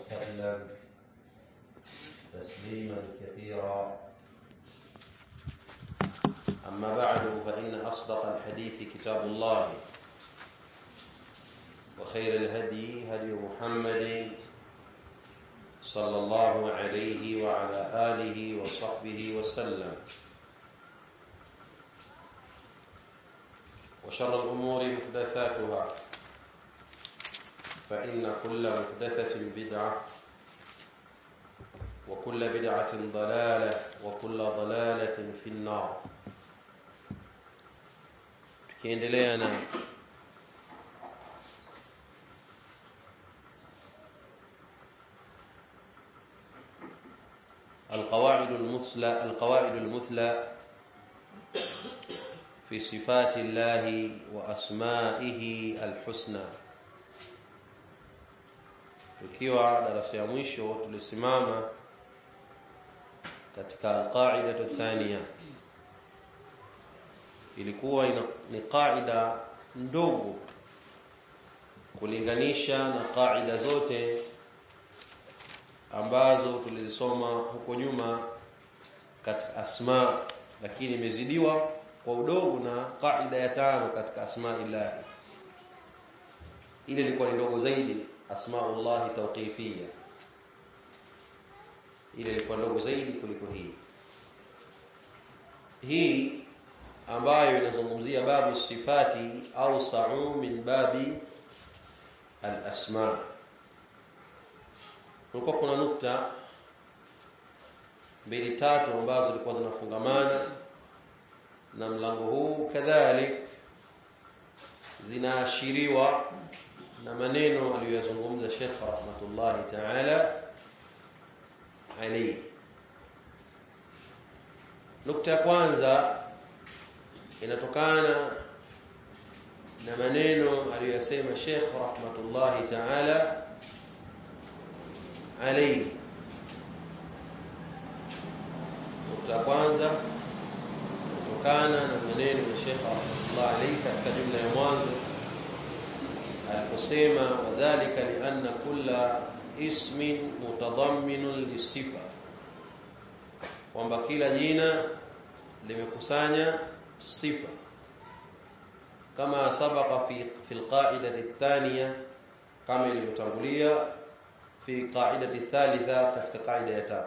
وسلم تسليما كثيرا. أما بعد، فإن أصدق الحديث كتاب الله، وخير الهدي هدي محمد صلى الله عليه وعلى آله وصحبه وسلم، وشر الأمور محدثاتها، فإن كل محدثة بدعة، وكل بدعة ضلالة، وكل ضلالة في النار. tukiendelea na القواعد المثلى في صفات الله وأسمائه الحسنى. tukiwa darasa ya mwisho tulisimama katika alqaida thania. Ilikuwa ni qaida ndogo kulinganisha na qaida zote ambazo tulizisoma huko nyuma katika asma, lakini imezidiwa kwa udogo na qaida ya 5 katika asmaillah. Ile ilikuwa ni ndogo zaidi, asmaullah tawqifiyya. Ile ilikuwa ndogo zaidi kuliko hii ambayo inazungumzia babu sifati au sa'u min babi al-asma. Kulikuwa kuna nukta 2-3 ambazo zilikuwa zinafungamana na mlango huu, kadhalik zinaashiriwa na maneno aliyozungumza Sheikh rahmatullahi ta'ala alayhi. Nukta ya kwanza inatokana na maneno aliyosema Sheikh rahmatullahi ta'ala alayhi. Nukta ya kwanza inatokana na maneno ya Sheikh rahmatullahi alayhi katika jumla ya mwanzo aliposema, wadhālika li'anna kulla ismin mutadamminun lisifa, kwamba kila jina limekusanya sifa, kama sabaqa fi alqa'idati athaniya, kama ilivyotangulia fi qa'idati thalitha, katika qaida ya 3.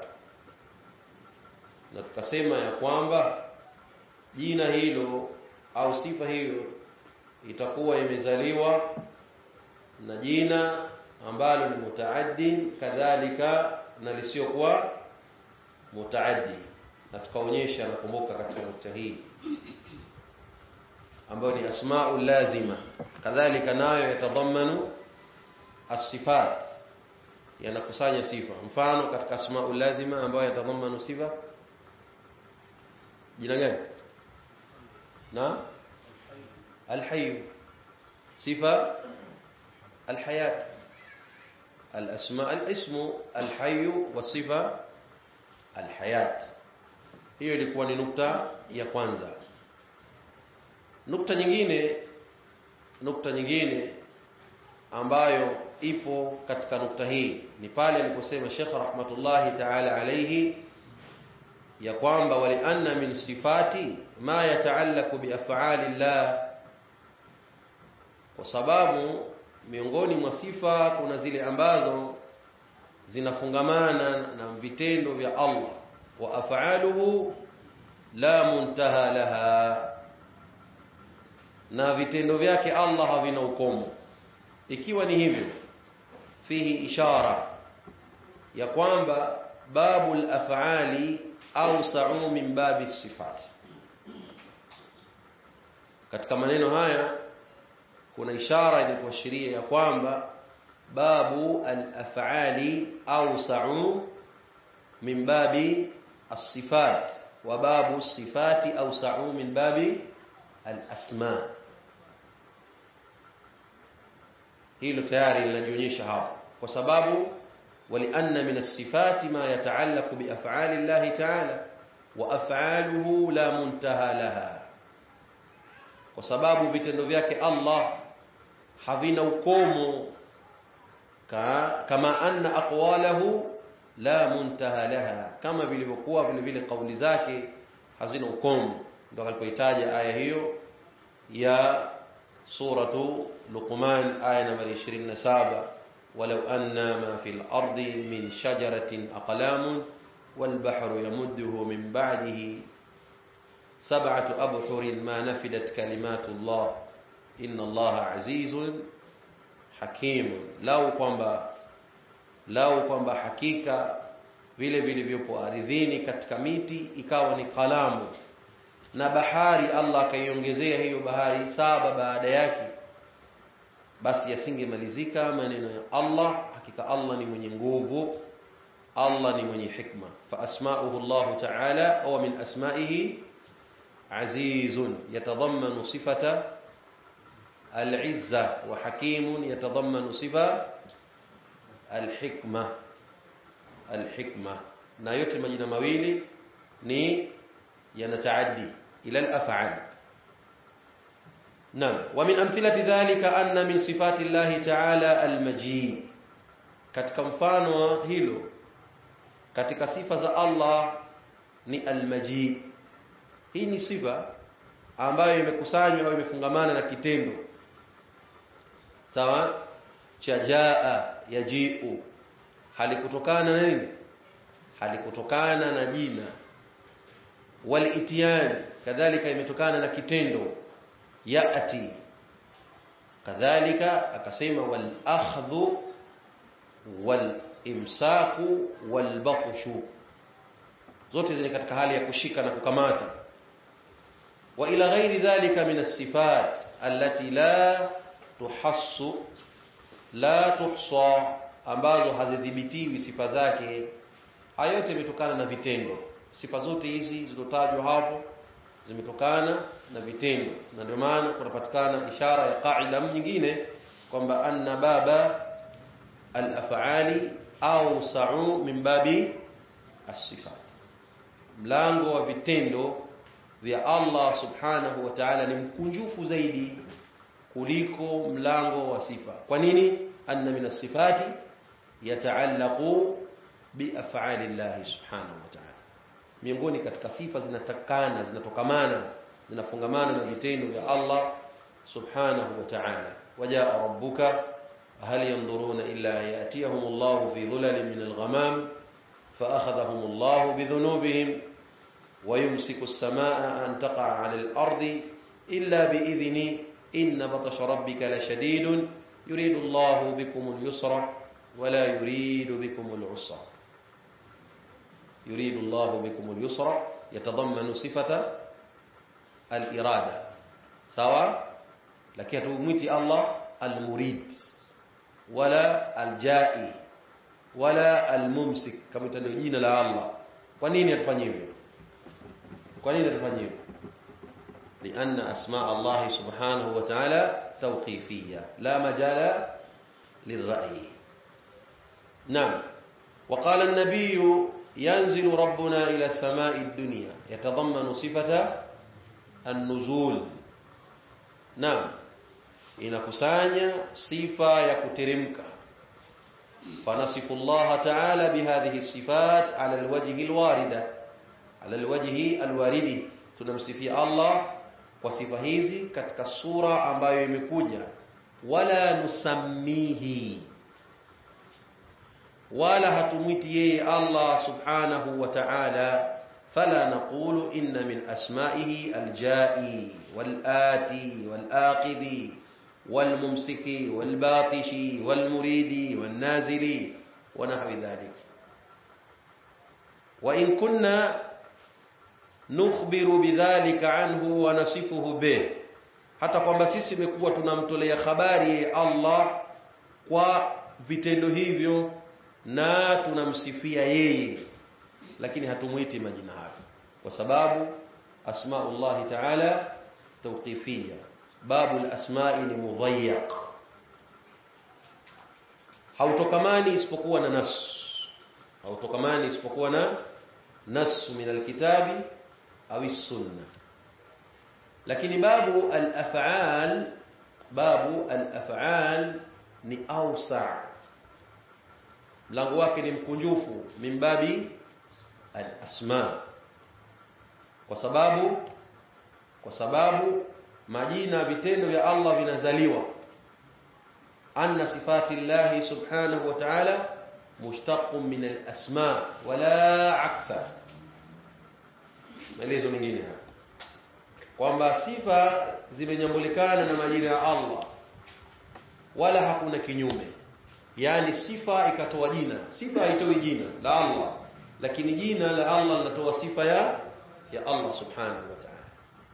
Na tukasema ya kwamba jina hilo au sifa hiyo itakuwa imezaliwa na jina ambalo ni mutaaddi, kadhalika na lisiokuwa mutaaddi. Na tukaonyesha, nakumbuka katika nukta hii, ambayo ni asmaul lazima, kadhalika nayo yatadhammanu as-sifat, yanakusanya sifa. Mfano katika asmaul lazima ambayo yatadhammanu sifa, jina gani? na al-hayy, sifa الحياة. الأسماء الاسم الحي والصفة الحياة. hiyo ilikuwa ni nukta ya kwanza. Nukta nyingine ambayo ipo katika nukta hii ni pale aliposema Sheikh rahmatullahi ta'ala alayhi ya kwamba wali anna min sifati ma yata'allaqu bi af'alillah, kwa sababu miongoni mwa sifa kuna zile ambazo zinafungamana na vitendo vya Allah, wa af'aluhu la muntaha laha, na vitendo vyake Allah havina ukomo. Ikiwa ni hivyo, fihi ishara ya kwamba babul af'ali awsa'u min babi sifat. Katika maneno haya kuna ishara inayoashiria ya kwamba babu al-af'ali awsa'u min babi as-sifat, wa babu as-sifati awsa'u min babi al-asma. hilo tayari linajionyesha hapo, kwa sababu walianna min as-sifati ma yata'allaqu bi af'ali Allah ta'ala wa af'aluhu la muntaha laha, kwa sababu vitendo vyake Allah havina ukomo kama anna aqwalahu la muntaha laha, kama vilivyokuwa vile vile kauli zake hazina ukomo. Ndio alipoitaja aya hiyo ya suratu Luqman aya nambari 27, walau anna ma fil ardi min shajaratin aqlamun wal bahru yamudduhu min ba'dihi sab'atu abhurin ma nafidat kalimatullah inna Allaha azizun hakim. Lau kwamba hakika vile vilivyopo ardhini katika miti ikawa ni kalamu, na bahari Allah akaiongezea hiyo bahari 7 baada yake, basi yasingemalizika maneno ya Allah. Hakika Allah ni mwenye nguvu, Allah ni mwenye hikma. Fa asma'uhu Allah ta'ala au min asma'ihi azizun yatadhammanu sifata al-izza, wa hakimun yatadhammanu sifa al-hikma. Na yote majina mawili ni yanataaddi ila al-af'al. Naam, wa min amthilati dhalika anna min sifati Allah ta'ala al-maji. Katika mfano hilo, katika sifa za Allah ni al-maji. Hii ni sifa ambayo imekusanywa au imefungamana na kitendo sawa cha jaa yajiu, halikutokana na nini? Halikutokana na jina. Wal itiyan kadhalika imetokana na kitendo yaati. Kadhalika akasema wal akhdhu wal imsaku wal batshu, zote zile katika hali ya kushika na kukamata. Wa ila ghairi dhalika min as-sifat allati la tuhassu la tuhsa, ambazo hazidhibitiwi sifa zake. Hayo yote imetokana na vitendo. Sifa zote hizi zilizotajwa hapo zimetokana na vitendo, na ndio maana kunapatikana ishara ya qaida nyingine kwamba anna baba al-af'ali awsa'u min babi as-sifat. Mlango wa vitendo vya Allah subhanahu wa ta'ala ni mkunjufu zaidi kuliko mlango wa sifa. Kwa nini? Anna min as-sifati yataallaqu bi af'ali Allah subhanahu wa ta'ala. Miongoni katika sifa zinatokamana zinafungamana na vitendo vya Allah subhanahu wa ta'ala. Wajaa rabbuka hal yanzuruna illa yatiyahumullahu fi dhulalin min al-ghamam fa akhadhahumullahu bi dhunubihim wa yumsiku as-samaa'a an taqa'a 'ala al-ardi illa bi idhni inna batasha rabbika lashadidun yuridu Allahu bikum al-yusra wa la yuridu bikum al-'usra. يريد الله بكم اليسر يتضمن صفة الإرادة سواء، لكن تميتي الله المريد ولا الجائي ولا الممسك كما تنجين لا الله. ونين يتفنيه؟ لأن أسماء الله سبحانه وتعالى توقيفية لا مجال للرأي. نعم. وقال النبي ينزل ربنا إلى السماء الدنيا يتضمن صفة النزول. نعم، inakusanya sifa ya kuteremka. Fanasifu Allah ta'ala bihadhihi sifat ala alwajhi alwarida, ala alwajhi alwaridi, tunamsifia Allah kwa sifa hizi katika sura ambayo imekuja. Wala nusammihi, wala hatumwiti yeye Allah subhanahu wa ta'ala, fala naqulu inna min asma'ihi al-ja'i wal-ati wal-aqidi wal-mumsiki wal-batishi wal-muridi wal-nazili wa nahwi dhalik. Wa in kunna nukhbiru bidhalika anhu wa nasifuhu bih, hata kwamba sisi imekuwa tunamtolea habari Allah kwa vitendo hivyo na tunamsifia yeye, lakini hatumuiti majina hayo kwa sababu asmaullah ta'ala tawqifiyya. Babu al-asma'i ni mudhayyaq, hautokamani isipokuwa na nas, hautokamani isipokuwa na nas min al-kitabi au as-sunnah. Lakini babu al-af'al ni awsa', mlango wake ni mkunjufu mimbabi al-asma, kwa sababu majina vitendo vya Allah vinazaliwa. Anna sifati Allah subhanahu wa ta'ala mushtaqun min al-asma wala aksa. Maelezo mengine hapa kwamba sifa zimenyambulikana na majina ya Allah wala hakuna kinyume. Yani sifa ikatoa jina, sifa haitoi jina la Allah, lakini jina la Allah linatoa sifa ya Allah subhanahu wa ta'ala.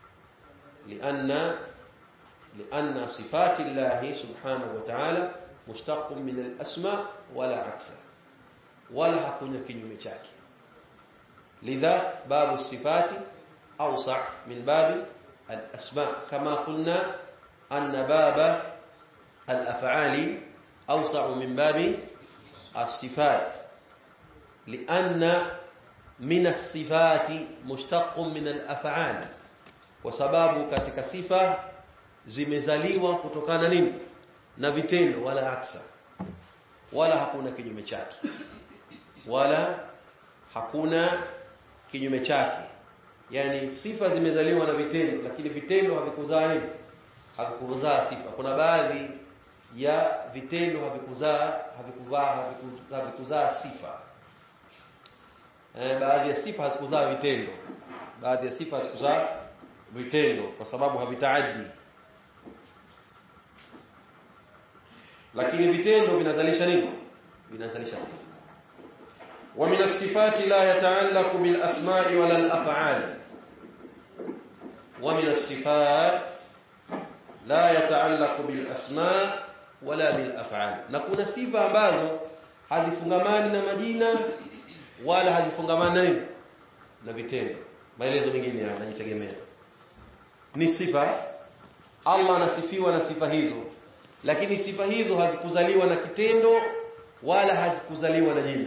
لأن صفات الله سبحانه وتعالى مشتق من الأسماء ولا عكسه ولا hakuna kinyume chake. لذا باب الصفات أوسع من باب الأسماء، كما قلنا أن باب الأفعال أوسع من باب الصفات، لأن من الصفات مشتق من الأفعال، وسبب katika sifa zimezaliwa kutokana nini na vitendo, wala aksa, wala hakuna kinyume chake, wala hakuna kinyume chake. Yani sifa zimezaliwa na vitendo, lakini vitendo havikuzaa nini, havikuzaa sifa. Kuna baadhi ya vitendo havikuzaa sifa. Baadhi ya sifa hazikuzaa vitendo, baadhi ya sifa hazikuzaa vitendo kwa sababu havitaaddi, lakini vitendo vinazalisha nini? Vinazalisha sifa. Wa min as-sifati la yata'allaqu bil asma'i wala al af'al. Wa min as-sifat la yata'allaqu bil asma' wala bil af'al. Na kuna sifa ambazo hazifungamani na majina wala hazifungamani na nini, na vitendo. Maelezo mengine yanajitegemea. Ni sifa, Allah anasifiwa na sifa hizo, lakini sifa hizo hazikuzaliwa na kitendo wala hazikuzaliwa na jina.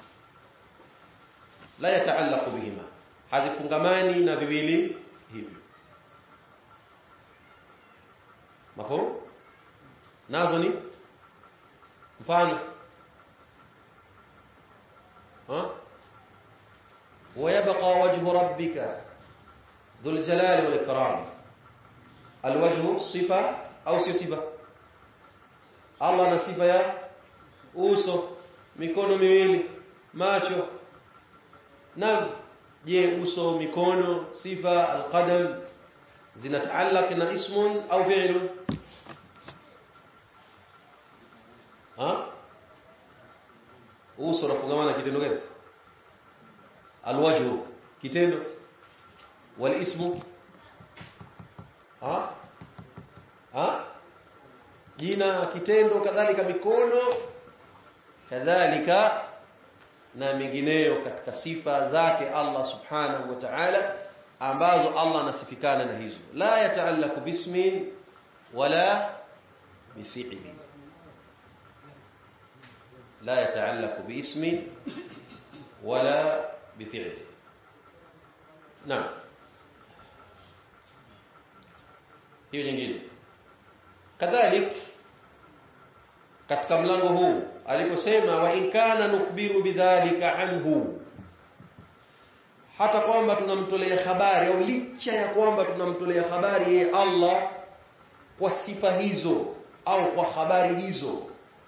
La yataallaqu bihima, hazifungamani na viwili hivi. Mafhumu? Nazo ni mfano ويبقى وجه ربك ذو الجلال والإكرام. الوجه صفة أو صفة؟ Allah na sifa ya uso, mikono miwili, macho. Na je, uso, mikono, sifa alqadam zinataallaq na ismun au fi'lun? Uso unafungamana kitendo gani? Alwajhu kitendo, wal ismu jina kitendo, kadhalika mikono, kadhalika na mengineyo katika sifa zake Allah subhanahu wa ta'ala ambazo Allah anasifikana na hizo. La yataallaqu bismin wala bifi'li, la yataallaqu biismin wala bifi'li. Naam, hiyo nyingine. Kadhalika katika mlango huu aliposema wa in kana nukbiru bidhalika anhu, hata kwamba tunamtolea habari au licha ya kwamba tunamtolea habari yeye Allah kwa sifa hizo au kwa habari hizo,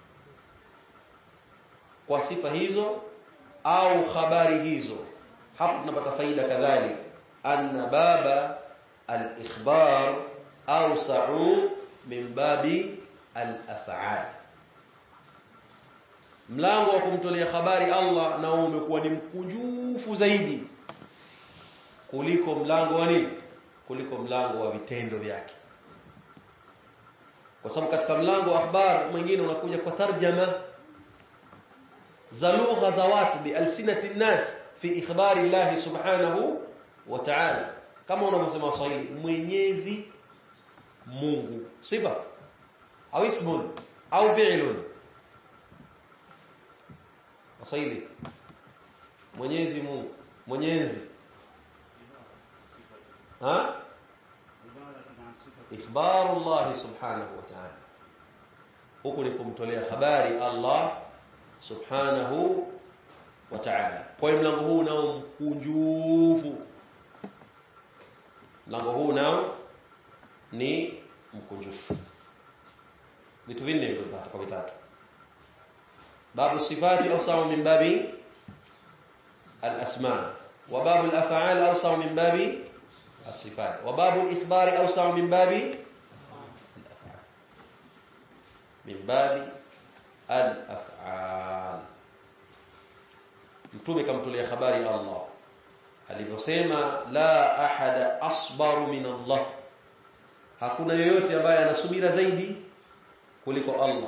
kwa sifa hizo au habari hizo, hapo tunapata faida kadhalika anna baba al-ikhbar awsa'u min babi al-af'al. Mlango wa kumtolea habari Allah na umekuwa ni mkunjufu zaidi kuliko mlango wa nini, kuliko mlango wa vitendo vyake, kwa sababu katika mlango wa akhbar mwingine unakuja kwa tarjama za lugha za watu bi alsinati nas fi ikhbari Allah subhanahu wa ta'ala, kama unavyosema Waswahili Mwenyezi Mungu, sifa au ismun au fi'lun. Waswahili Mwenyezi Mungu, Mwenyezi ikhbaru Allah subhanahu wa ta'ala, huku ni kumtolea habari Allah subhanahu wa ta'ala. Kwa hiyo mlango huu nao mkunjufu. Mlango huu nao ni mkunjufu. Vitu vinne hivyo kwa vitatu. Babu sifati awsa'u min babi al-asma', wa babu al-af'al awsa'u min babi as-sifat, wa babu al-ikhbar awsa'u min babi al-af'al. Min babi al-af'al. Mtume kamtolea habari Allah alivyosema, la ahada asbaru min Allah, hakuna yoyote ambaye anasubira zaidi kuliko Allah.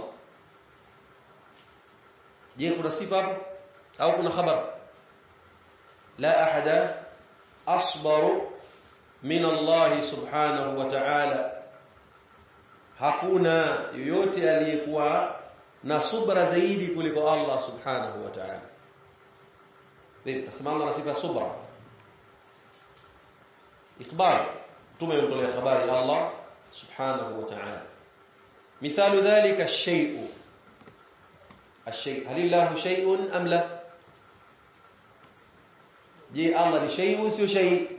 Je, kuna sifa hapo au kuna khabar? La ahada asbaru min Allah subhanahu wa ta'ala, hakuna yoyote aliyekuwa na subra zaidi kuliko Allah subhanahu wa ta'ala. Vipi nasema Allah na sifa subra? Ikhbar, tumemtolea habari Allah subhanahu wa ta'ala. Mithalu dhalika ash-shay'u. الشيء هل الله شيء أم لا؟ جي الله شيء سو شيء،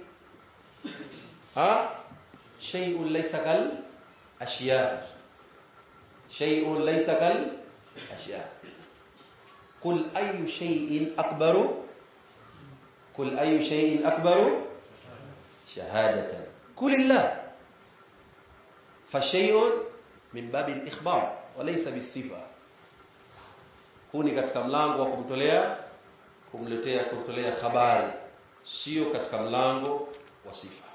شيء ليس كالأشياء، شيء ليس كالأشياء. قل أي شيء أكبر، قل أي شيء أكبر شهادة، قل الله. فالشيء من باب الإخبار وليس بالصفة. Huni katika mlango wa kumtolea habari, sio katika mlango wa sifa.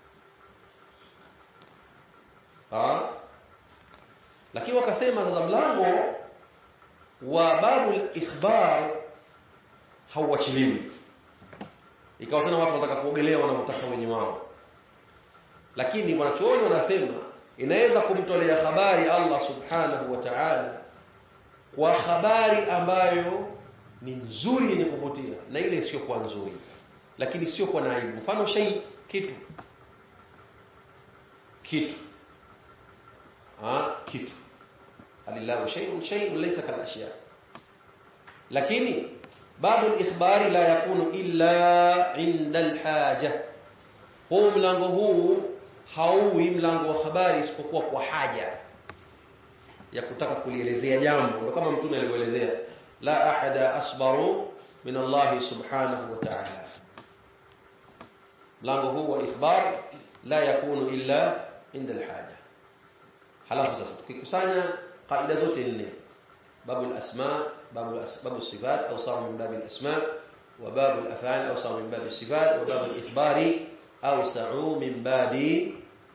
Lakini wakasema sasa mlango wa babu al-ikhbar hauachiliwi. Ikawa tena watu wanataka kuogelea wanapotaka wenyewe wao. Lakini wanachuoni wanasema inaweza kumtolea habari Allah subhanahu wa ta'ala kwa habari ambayo ni nzuri yenye kuvutia, na ile sio kwa nzuri lakini sio kwa naibu. Mfano shay, kitu alillahu shay'un laysa kal ashya. Lakini babu al-ikhbari la yakunu illa 'inda al-haja. Huu mlango huu hauwi mlango wa habari isipokuwa kwa haja ya kutaka kulielezea jambo. Ndio kama mtume alivyoelezea, la ahada asbaru min Allah subhanahu wa ta'ala. Mlango huu wa ikhbar la yakunu illa inda al-haja. Halafu sasa tukikusanya kaida zote nne, babu al-asma, babu sifat awsa'u min babi al-asma, wa babu al-af'al awsa'u min babi as-sifat, wa babu al-ikhbari awsa'u min babi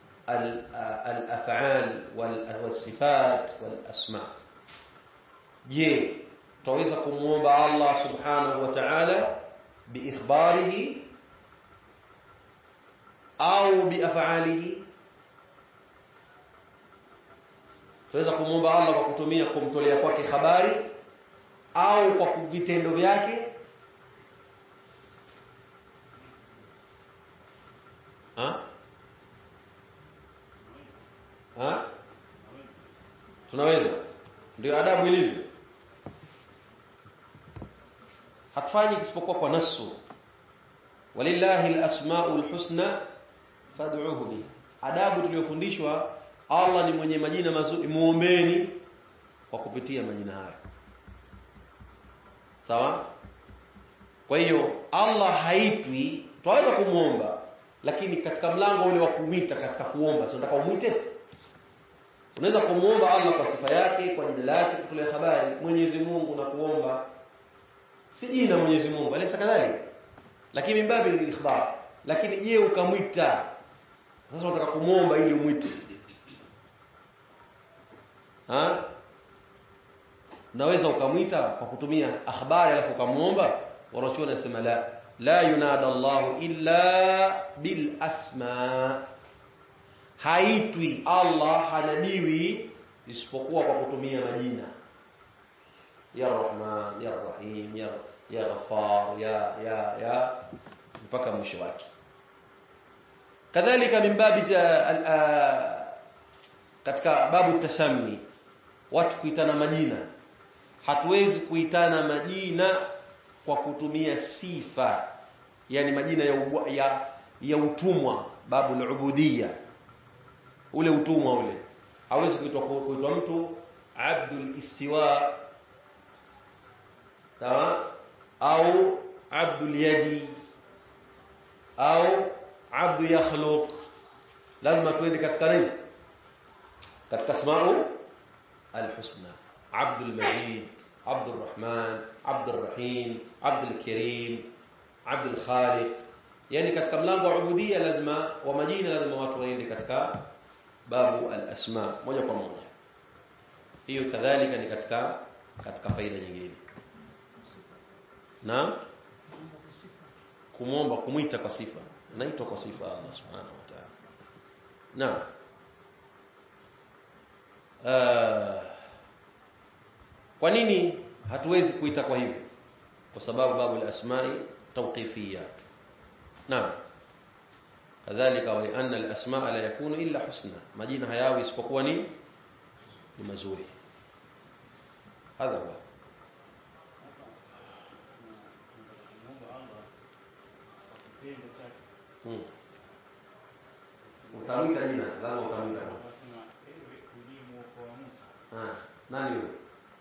الافعال والصفات والاسماء. Je, tutaweza kumuomba Allah subhanahu wa ta'ala biikhbarihi au biaf'alihi? Tutaweza kumuomba Allah kwa kutumia kumtolea kwake habari au kwa vitendo vyake? Tunaweza. Ndio adabu ilivyo. Hatufanyi isipokuwa kwa nasu. Walillahi al-asmaul husna fad'uuhu bi. Adabu tuliyofundishwa, Allah ni mwenye majina mazuri, muombeeni kwa kupitia majina haya. Sawa? Kwa hiyo Allah haitwi, twaweza kumuomba, lakini katika mlango ule wa kumwita katika kuomba, sio nataka umuite. Unaweza kumuomba Allah kwa sifa yake, kwa jina lake, kutolea habari. Mwenyezi Mungu na kuomba si jina Mwenyezi Mungu, alisa kadhalika, lakini mimbabi ni ikhbar. Lakini je, ukamwita sasa, unataka kumuomba ili umuite, unaweza ukamwita kwa kutumia akhbari alafu ukamuomba? Wanachuoni wanasema la yunada Allahu illa bil asma. Haitwi Allah, hanadiwi isipokuwa kwa kutumia majina, ya Rahman, ya Rahim, ya Ghaffar, ya mpaka mwisho wake. Kadhalika min babi katika babu tasammi, watu kuitana majina. hatuwezi kuitana majina kwa kutumia sifa, yani majina ya utumwa, babu al-ubudiyya, ule utumwa ule. Hawezi kuitwa mtu Abdul Istiwa, sawa, au Abdul Yadi au Abdu Yakhluq. Lazima tuende katika nini? Katika asma'u al-husna. Abdul Majid, Abdul Rahman, Abdul Rahim, Abdul Karim, Abdul Khaliq. Yani katika mlango wa ubudiyya lazima wa majina lazima watu waende katika babu al-asma moja kwa moja. Hiyo kadhalika ni katika faida nyingine. Na kumwomba, kumuita kwa sifa, naitwa kwa sifa Allah subhanahu wa ta'ala. Kwa nini hatuwezi kuita kwa hivyo? Kwa sababu babu al-asma'i tawqifiyya. Kadhalika wa anna al-asma'a la yakunu illa husna, majina hayawi isipokuwa ni mazuri. Hadha huwa. Utamwita jina, lazima utamwita. Nani huyo?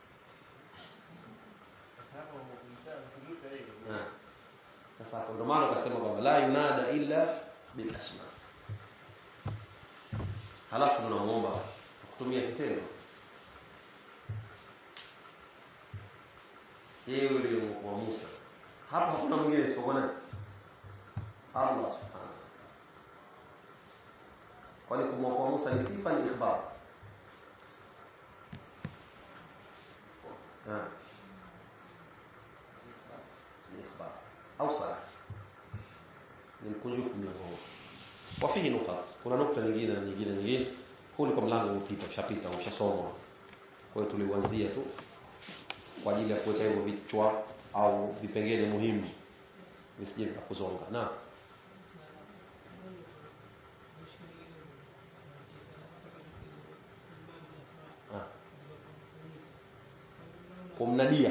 Sasa ndio maana akasema kwamba la yunada illa bil asma. Halafu tunamuomba kutumia kitendo. Yeye yule wa Musa. Hapa hakuna mwingine isipokuwa nani? Allah subhanahu. Kwani kumwokoa Musa ni sifa, ni ikhbar? Ni ikhbar au sala? Ni mkunjufu mlango huu. Wafihi nukat. Kuna nukta nyingine. Huu ni kwa mlango ushapita, ushasomwa. Kwa hiyo tulianzia tu kwa ajili ya kuweka hivyo vichwa au vipengele muhimu visije vikakuzonga. Kumnadia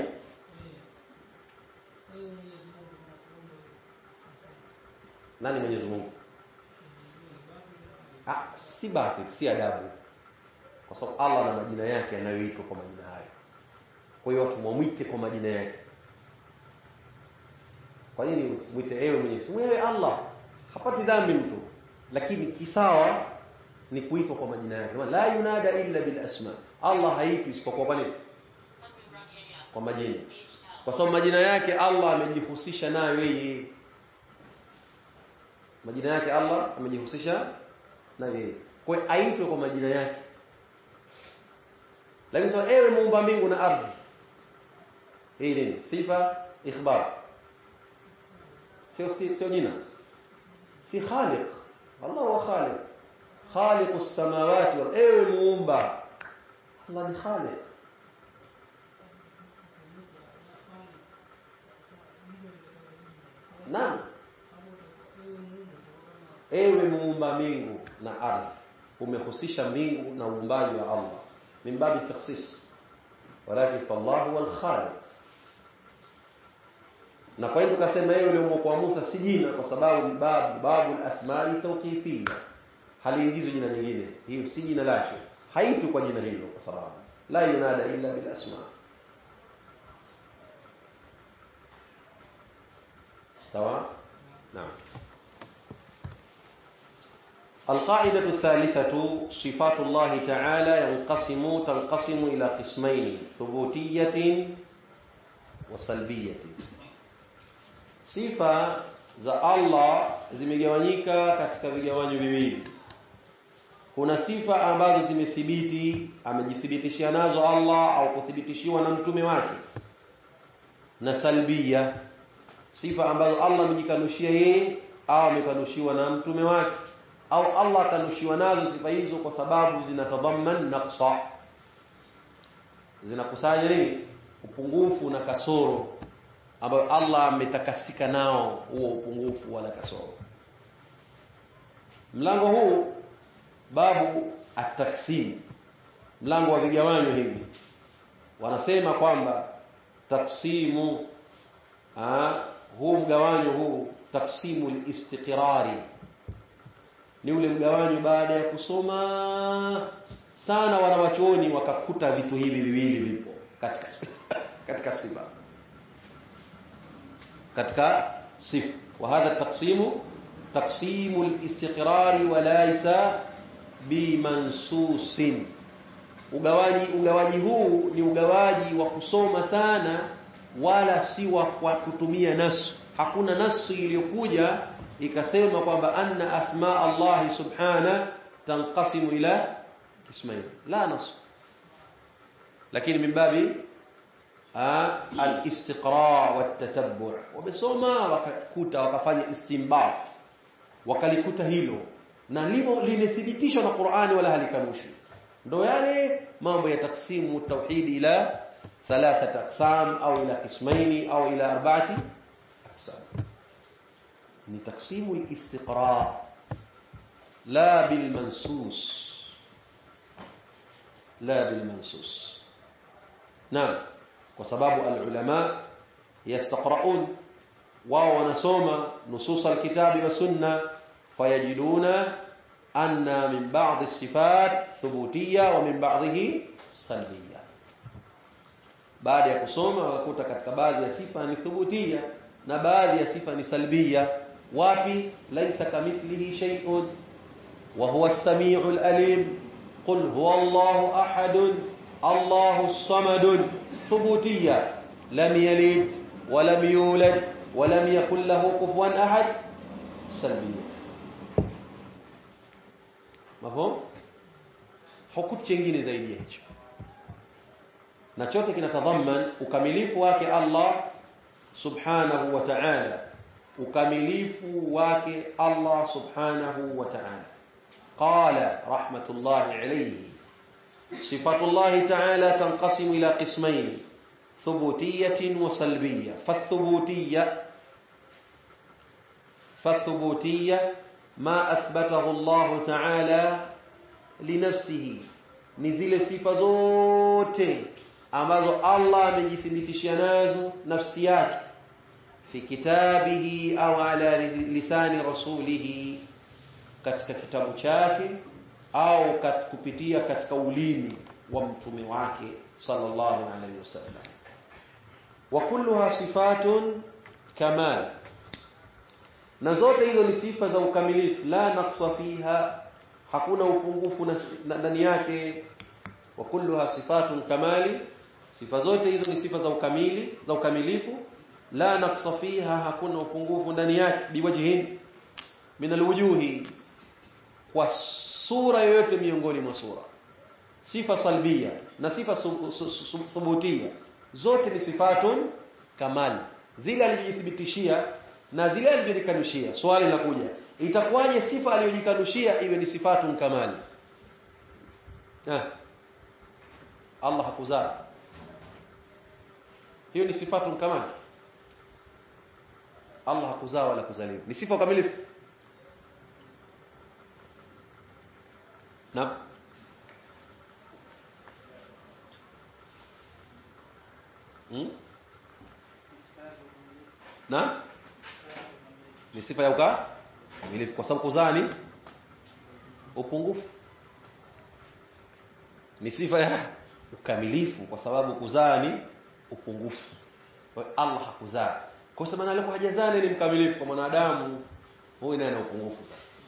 nani? Mwenyezi Mungu. Si bahati, si adabu, kwa sababu Allah na majina yake yanayoitwa kwa majina hayo. Kwa hiyo watu muamwite kwa majina yake. Kwa nini muite ewe Mwenyezi Mungu? Ewe Allah, hapati dhambi mtu, lakini kisawa ni kuitwa kwa majina yake. La yunada illa bil asma. Allah haitwi isipokuwa kwa nini? Kwa majina. Kwa sababu majina yake Allah amejihusisha nayo yeye. Majina yake Allah amejihusisha nayo yeye. Kwa hiyo aitwe kwa majina yake. Lakini sasa ewe muumba mbingu na ardhi, hii ni sifa, ikhbar. Sio jina. Si khaliq. Allah huwa khaliq. Khaliqus samawati wal, ewe muumba. Allah ni khaliq. Naam. Ewe muumba mbingu na ardhi, umehusisha mbingu na uumbaji wa Allah min babi takhsis, walakin fallahu huwal khaliq. Na kwa hiyo tukasema yeye yule kwa Musa si jina, kwa sababu ni babu al-asma'i tawqifiyya, haliingizwi jina lingine. Hiyo si jina lake, haitwi kwa jina hilo, kwa sababu la yunada illa bil asma'. sawa. Naam. القاعدة الثالثة صفات الله تعالى تنقسم إلى قسمين: ثبوتية وسلبية. Sifa za Allah zimegawanyika katika vigawanyo viwili. Kuna sifa ambazo zimethibiti, amejithibitishia nazo Allah au kuthibitishiwa na mtume wake, na salbia, sifa ambazo Allah amejikanushia yeye au amekanushiwa na mtume wake, au Allah kanushiwa nazo sifa hizo kwa sababu zinatadhamman naqsa, zinakusanya nini? Upungufu na kasoro, ambayo Allah ametakasika nao huo upungufu wala kasoro. Mlango huu babu at-taksim, mlango wa vigawanyo hivi, wanasema kwamba taksimu huu mgawanyo huu taksimu al-istiqrari ni ule mgawanyo baada ya kusoma sana wanawachuoni wakakuta vitu hivi viwili vipo katika sifa wa hadha taqsimu al-istiqrari wa laysa bimansusin. Ugawaji huu ni ugawaji wa kusoma sana wala si wa kutumia nasu. Hakuna nasu iliyokuja ikasema kwamba anna asma Allah subhana tanqasimu ila qismayn, la nasu. Lakini min babi al-istiqra' wa at-tatabbu', wamesoma wakakuta wakafanya istinbat wakalikuta hilo na limethibitishwa na Qur'ani wala halikanushi. Ndio yale mambo ya taksimu tauhid ila thalathat aqsam au ila qismayn au ila arba'ati aqsam. Ni taksimu al-istiqra' la bil mansus, la bil mansus. Naam, kwa sababu al-ulama yastaqra'un wa wanasoma nusus al-kitabi wa sunna fayajiduna anna min ba'd as-sifat thubutiyya wa min ba'dhihi salbiyya. Baada ya kusoma wakakuta katika baadhi ya sifa ni thubutiyya na baadhi ya sifa ni salbiyya. Wapi? Laysa kamithlihi shay'un wa huwa as-sami'ul alim. Qul huwa Allahu ahad Allahu as-samad. Thubutiyya, lam yalid wa lam yulad wa lam yakul lahu kufuwan ahad. Salbiyya. Mafhum? Hukumu nyingine zaidi ya hicho. Na chote kinatadhaman ukamilifu wake Allah subhanahu wa ta'ala. Ukamilifu wake Allah subhanahu wa ta'ala. Qala rahmatullahi alayhi صفات الله تعالى تنقسم إلى قسمين ثبوتية وسلبية. فالثبوتية ما أثبته الله تعالى لنفسه, نزل صفة zote ambazo Allah amejithibitishia nazo nafsi yake fi kitabihi au ala lisani rasulihi, katika kitabu chake au kupitia katika ulimi wa mtume wake sallallahu alaihi wasallam. Wa kulluha sifatun kamal, na zote hizo ni sifa za ukamilifu. La naqsa fiha, hakuna upungufu ndani yake. Wa kulluha sifatun kamali, sifa zote hizo ni sifa za ukamilifu. La naqsa fiha, hakuna upungufu ndani yake. Biwajhin min alwujuhi, kwa sura yoyote miongoni mwa sura. Sifa salbia na sifa thubutia zote ni sifatun kamali, zile alijithibitishia na zile alijikanushia. Swali linakuja, itakuwaje sifa aliyojikanushia iwe ni sifatun kamali? Allah hakuzaa, hiyo ni sifatun kamali. Allah hakuzaa wala kuzaliwa, ni sifa kamilifu. Naam. Na ni sifa ya ukamilifu, kwa sababu kuzaa ni upungufu. Ni sifa ya ukamilifu kwa sababu kuzaa ni upungufu. Kwa Allah hakuzaa, kwa sababu maana alikuwa hajazaa ni mkamilifu. Kwa mwanadamu huyu naye ana upungufu.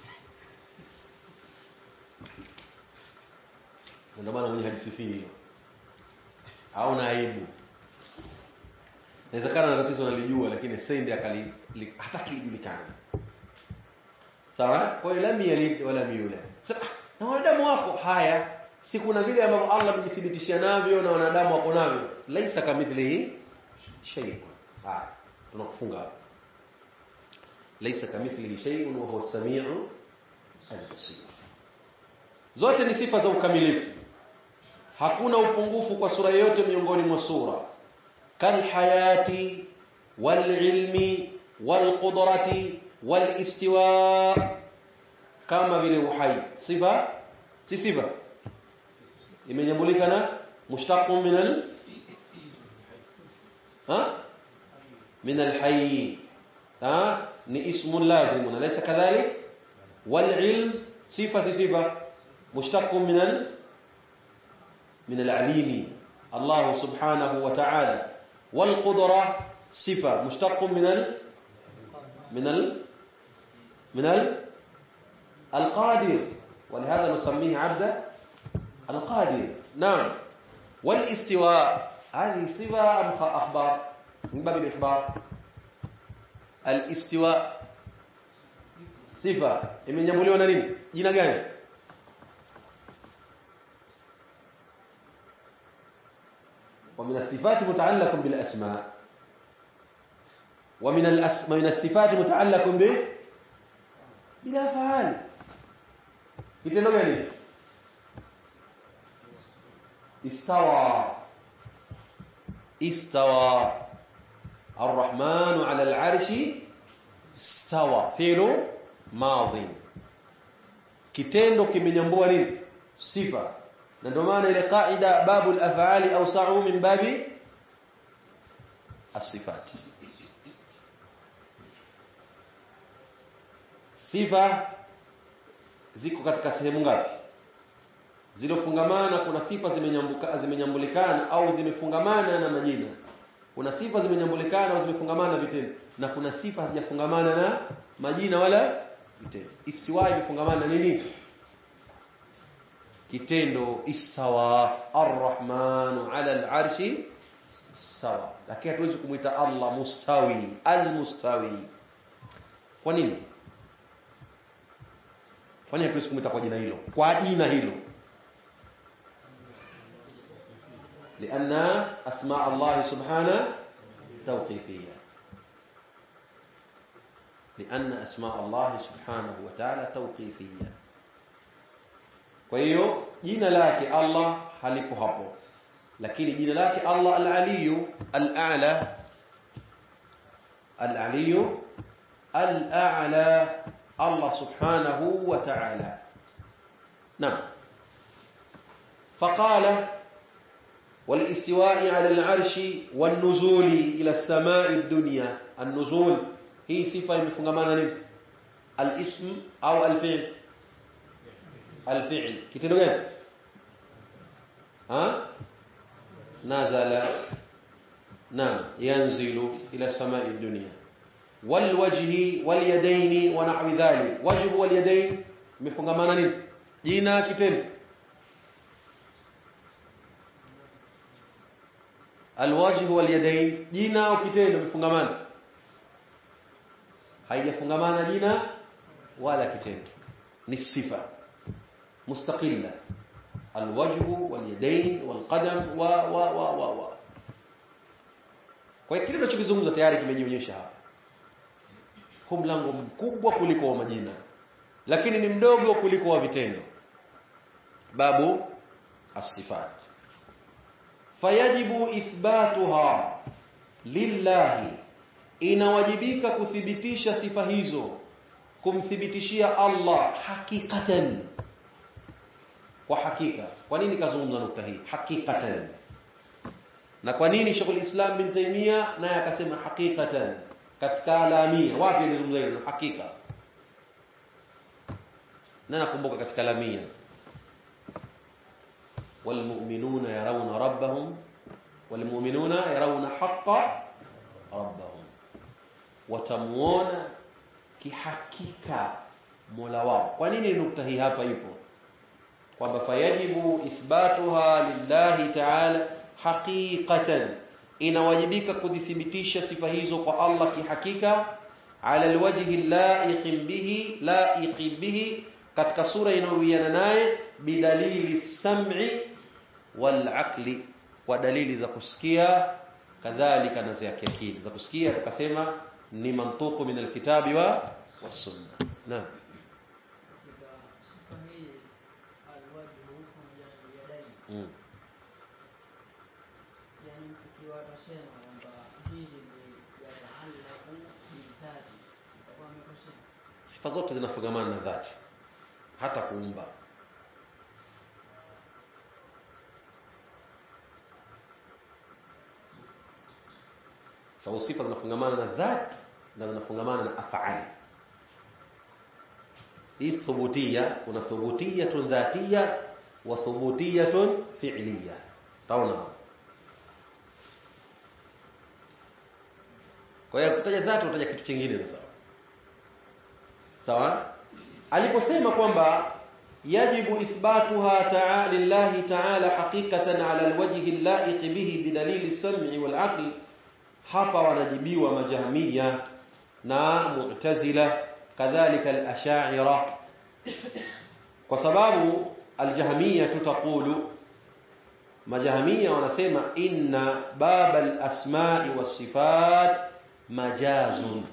Ndio maana mwenye hajisifii hiyo au na aibu. Inawezekana na tatizo analijua, lakini sende hataki lijulikane. Sawa? Kwa hiyo lam yalid wala yulad. Sasa na wanadamu wako haya, si kuna vile ambavyo Allah amejithibitishia navyo na wanadamu wako navyo. Laisa kamithlihi shay'un. Tunakufunga hapo. Laisa kamithlihi shay'un wa huwa as-sami'u al-basir. Zote ni sifa za ukamilifu. Hakuna upungufu kwa sura yoyote miongoni mwa sura. Kal hayati wal ilmi wal qudrati wal istiwa, kama vile uhai. Sifa si sifa imenyambulika na mushtaqun min al من الحي ni ismun lazim laysa kadhalik wal ilm صفه mushtaq min al-alim Allah subhanahu wa ta'ala wal qudra صفه mushtaq من القادر ولهذا نسميه عبد القادر. نعم. والاستواء هذه صفه ام اخبار من باب الاخبار؟ الاستواء صفه imenyambuliwa na nini? Jina gani? ومن الصفات متعلق بالاسماء ومن الصفات متعلق بالافعال. kitendo gani? استوى الرحمن على العرش استوى فعل ماضي. kitendo kimenyambua nini? Sifa. Na ndio maana ile kaida babul af'ali awsa'u min babi as-sifat. Sifa ziko katika sehemu ngapi? Zilofungamana, kuna sifa zimenyambulikana au zimefungamana na majina. Kuna sifa zimenyambulikana au zimefungamana na vitendo, na kuna sifa hazijafungamana na majina wala vitendo. Istiwa imefungamana na nini? Kitendo. Istawa ar-Rahmanu 'ala al-'arshi istawa. Lakini hatuwezi kumuita Allah mustawi, al-mustawi. Kwa nini? Kwa nini hatuwezi kumuita kwa jina hilo? Kwa jina hilo. لأن أسماء الله سبحانه توقيفية. لأن أسماء الله سبحانه وتعالى توقيفية. Kwa hiyo jina lake Allah halipo hapo, lakini jina lake Allah al-Aliyu al-A'la, al-Aliyu al-A'la, Allah subhanahu wa ta'ala. نعم. فقال والاستواء على العرش والنزول إلى السماء الدنيا. النزول هي صفة مفهومة نين؟ الاسم أو الفعل؟ الفعل. kitendo gani? نزل. نعم. ينزل إلى السماء الدنيا. والوجه واليدين ونحو ذلك. وجه واليدين مفهومة نين؟ jina kitendo. الوجه واليدين jina au kitendo vifungamana? Haijafungamana jina wala kitendo, ni sifa mustaqilla. الوجه واليدين والقدم و kwa hiyo kile tunachokizungumza tayari kimejionyesha hapa. Huu mlango mkubwa kuliko wa majina, lakini ni mdogo kuliko wa vitendo. Babu as-sifat. Fayajibu ithbatuha lillahi, inawajibika kuthibitisha sifa hizo, kumthibitishia Allah hakikatan, kwa hakika. Kwa nini kazungumza nukta hii hakikatan? Na kwa nini Sheikh al-Islam bin Taymiyyah naye akasema hakikatan katika Lamia? Wapi alizungumza hilo hakika? Na nakumbuka katika Lamia, والمؤمنون يرون ربهم والمؤمنون يرون حقا ربهم. watamuona kihakika Mola wao. Kwa nini nukta hii hapa ipo? Kwamba fayajibu ithbatuha lillahi ta'ala haqiqatan, inawajibika kudhithibitisha sifa hizo kwa Allah kihakika, ala alwajhi laiqin bihi, katika sura inayowiana naye, bidalili sam'i wal aqli, kwa dalili za kusikia kadhalika na za akili. Za kusikia tukasema ni mantuqu min alkitabi wa sunna. Naam. Yani tukiwa tunasema kwamba hizi ni yataalaku biltati, itakuwa amekosea. Sifa zote zinafungamana na dhati, hata kuumba. sababu sifa zinafungamana na dhat na zinafungamana na af'al. Hizi thubutia, kuna thubutiyatun dhatiyya wa thubutiyatun fi'liyya. Taona. Kwa hiyo kutaja dhati utaja kitu kingine sasa. Sawa? Aliposema kwamba yajibu ithbatuha ta'ala lillahi ta'ala haqiqatan 'ala alwajhi allaiq bihi bidalili as-sam'i wal 'aql, hapa wanajibiwa majahmiya na mu'tazila kadhalika al-ash'ira, kwa sababu al-jahmiya tutaqulu, majahmiya wanasema inna bab al-asma'i was-sifat majazun,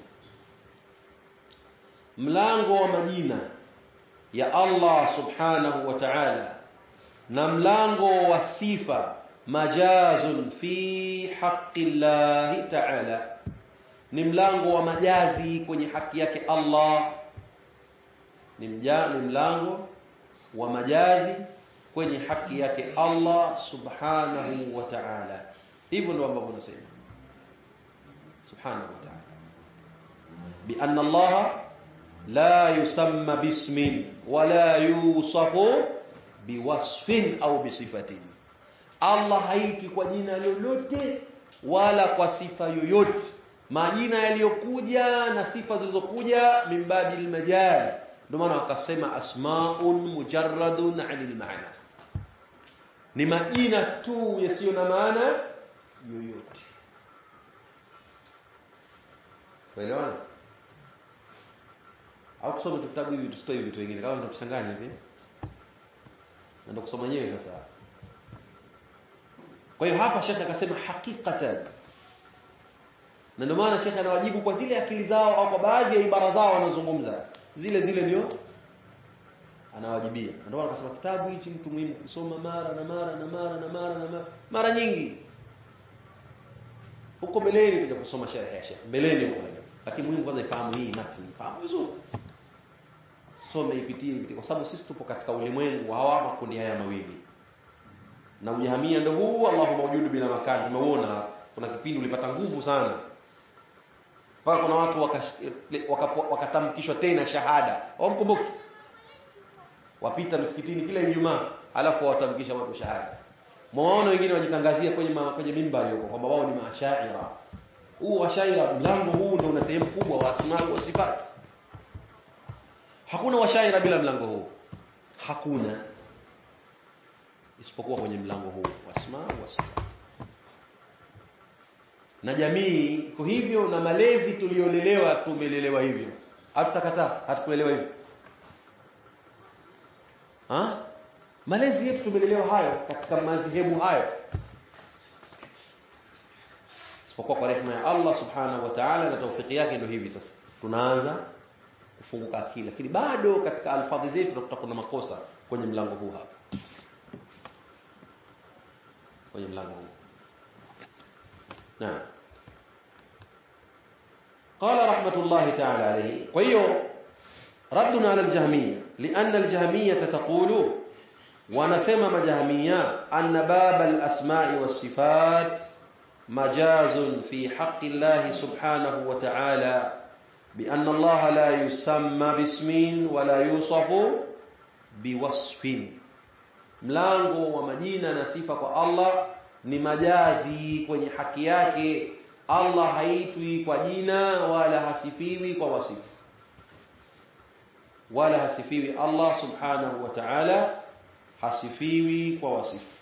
mlango wa majina ya Allah subhanahu wa ta'ala na mlango wa sifa majazun fi haqqi Allah ta'ala, ni mlango wa majazi kwenye haki yake Allah, ni mlango wa majazi kwenye haki yake Allah subhanahu wa ta'ala. Hivyo ndio ambavyo nasema subhanahu wa ta'ala bi anna Allah la yusamma bismin wala yusafu biwasfin au bisifatin. Allah haiti kwa jina lolote wala kwa sifa yoyote. Majina yaliyokuja na sifa zilizokuja min babil majaz, ndio maana wakasema asmaun mujarradun 'anil ma'na, ni majina tu yasiyo na maana yoyote. Waelewana? Au tusome kitabu hivi tusitoe vitu vingine kama tunakuchanganya hivi. Ndio kusoma yenyewe sasa. Kwa hiyo hapa Sheikh akasema hakikatan. Na ndio maana Sheikh anawajibu kwa zile akili zao au kwa baadhi ya ibara zao wanazungumza. Zile ndio anawajibia. Ndio maana akasema kitabu hichi mtu muhimu kusoma mara nyingi. Huko mbeleni kuja kusoma sharh ya Sheikh. Mbeleni huko. Lakini muhimu kwanza ifahamu hii matni, ifahamu vizuri. Some ipitie kwa sababu sisi tupo katika ulimwengu hawa makundi haya mawili. Na ujahamia ndio huu Allahu mawjudu bila makani. Tumeona kuna kipindi ulipata nguvu sana. Mpaka kuna watu wakatamkishwa tena shahada. Wamkumbuki. Wapita msikitini kila Ijumaa, alafu watamkisha watu shahada. Mwaona wengine wajitangazia kwenye mimbari huko kwamba wao ni maashaira. Huu ashaira, mlango huu ndio una sehemu kubwa wa asma wa sifat. Hakuna washaira bila mlango huu. Hakuna. Isipokuwa kwenye mlango huu wa asma wa sifat. Na jamii iko hivyo, na malezi tuliolelewa tumelelewa hivyo. Hatutakataa, hatukulelewa hivyo. Malezi yetu tumelelewa hayo katika madhehebu hayo. Isipokuwa kwa rehema ya Allah subhanahu wa ta'ala na taufiki yake ndio hivi sasa tunaanza kufunguka akili, lakini bado katika alfadhi zetu tunakuta kuna makosa kwenye mlango huu hapa, kwenye mlango huu. Naam. Qala rahmatullahi ta'ala alayhi. Kwa hiyo radduna ala al-jahmiyya lianna al-jahmiyya taqulu, wanasema majahmiyya anna bab al-asma'i was-sifat majazun fi haqqi Allah subhanahu wa ta'ala بأن الله لا يسمى باسم ولا يوصف بوصف. mlango wa majina na sifa kwa Allah ni majazi kwenye haki yake. Allah haitwi kwa jina wala hasifiwi kwa wasifu, wala hasifiwi Allah subhanahu wa ta'ala, hasifiwi kwa wasifu.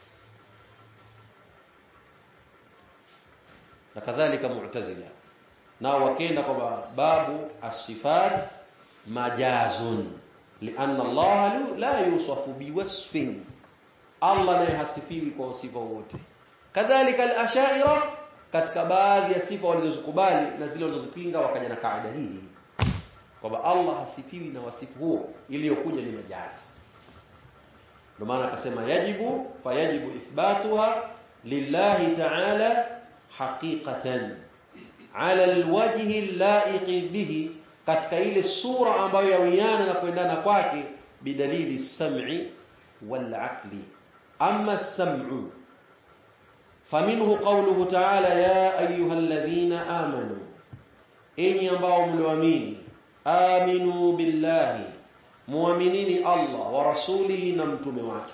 Na kadhalika mu'tazila nao wakenda kwa babu as-sifat majazun lianna Allah la yusafu biwasfin, Allah naye hasifiwi kwa sifa wote. Kadhalika al-ash'ira katika baadhi ya sifa walizozikubali na zile walizozipinga wakaja na kaida hii kwamba Allah hasifiwi na wasifu huo, iliyokuja ni majazi. Ndio maana akasema fayajibu ithbatuha lillahi ta'ala haqiqatan ala alwajhi allaiqi bihi, katika ile sura ambayo yawiana na kuendana kwake, bidalili sam'i wal aqli. Amma as-sam'u faminhu qawluhu ta'ala ya ayyuhalladhina ladhina amanu enyi ambao mlioamini aminu billahi muaminini Allah wa rasulihi na mtume wake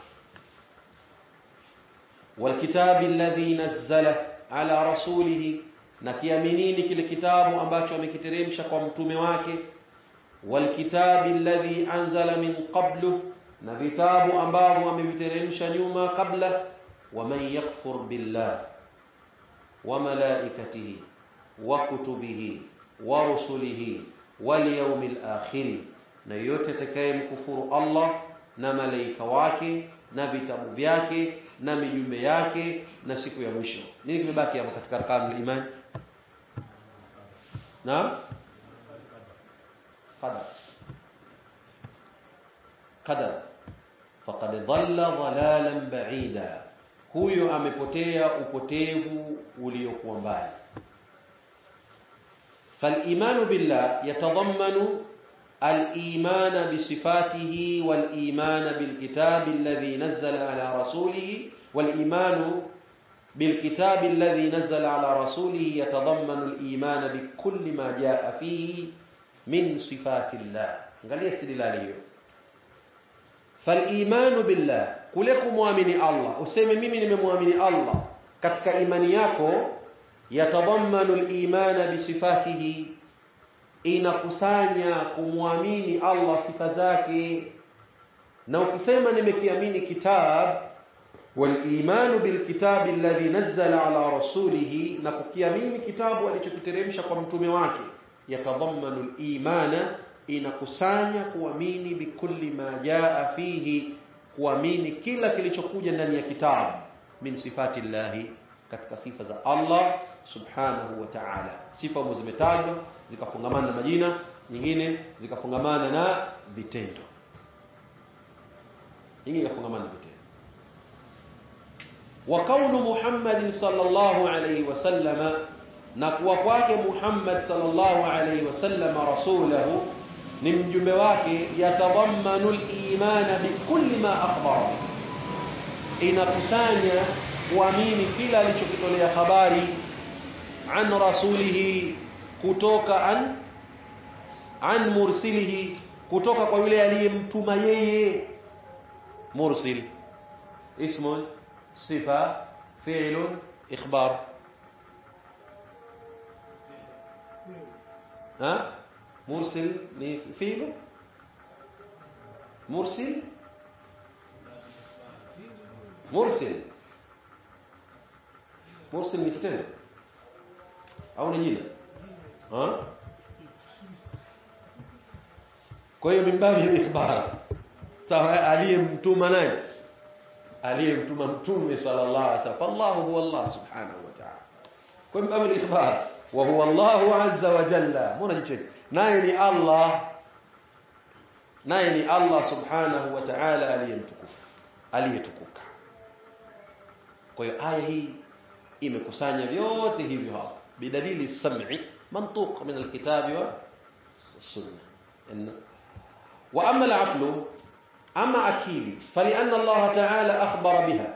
wal kitabi alladhi nazzala ala rasulihi na kiaminini kile kitabu ambacho amekiteremsha kwa mtume wake wal kitabi alladhi anzala min qablu na vitabu ambavyo ameviteremsha nyuma kabla wa man yakfur billah wa malaikatihi wa kutubihi wa rusulihi wal yawmil akhir na yote atakayemkufuru Allah na malaika wake na vitabu vyake na mijumbe yake na siku ya mwisho. Nini kimebaki hapo katika arkanul iman? Na qadar faqad dhalla dhalalan ba'ida, huyo amepotea upotevu uliokuwa mbali. فالإيمان بالله يتضمن الإيمان بصفاته والإيمان بالكتاب الذي نزل على رسوله والإيمان بالكتاب الذي نزل على رسوله يتضمن الإيمان بكل ما جاء فيه من صفات الله. قال يستدلاليه فالإيمان بالله كلكم مؤمن الله useme mimi nimemwamini Allah katika imani yako yatadhammanu al-iman bi sifatihi inakusanya kumwamini Allah sifa zake. Na ukisema nimekiamini kitab wal iman bil kitab alladhi nazzala ala rasulihi na kukiamini kitabu alichokiteremsha kwa mtume wake yatadhammanu al-iman inakusanya kuamini bikulli ma jaa fihi kuamini kila kilichokuja ndani ya kitabu min sifati llahi katika sifa za Allah subhanahu wa ta'ala. Sifa ambazo zimetajwa zikafungamana na majina, nyingine zikafungamana na vitendo. Nyingine zikafungamana na vitendo. Wa kaunu Muhammad sallallahu alayhi wasallam na kuwa kwake Muhammad sallallahu alayhi wasallam rasulahu ni mjumbe wake yatadhammanu al-iman bikulli ma akhbara inakusanya kuamini kila alichokitolea habari an rasulihi kutoka an mursilihi kutoka kwa yule aliyemtuma yeye. Mursil ismun sifa fi'lun ikhbar. مرسل فيله مرسل ni kitendo au ni jina? Kwa hiyo mimbabi ikhbar. Sawa, aliyemtuma nani? Aliyemtuma mtume sallallahu alaihi wasallam. Allahu huwa Allah subhanahu wa ta'ala. Kwa mimbabi ikhbar wa huwa Allahu azza wa jalla. Mbona jicheki? Naye ni Allah subhanahu wa ta'ala aliyetukuka. Kwa hiyo aya hii imekusanya vyote hivyo hapa bidalili sam'i mantuq min alkitabi wa sunnah. Wa amma al-aqlu amma akili falianna Allah ta'ala akhbara biha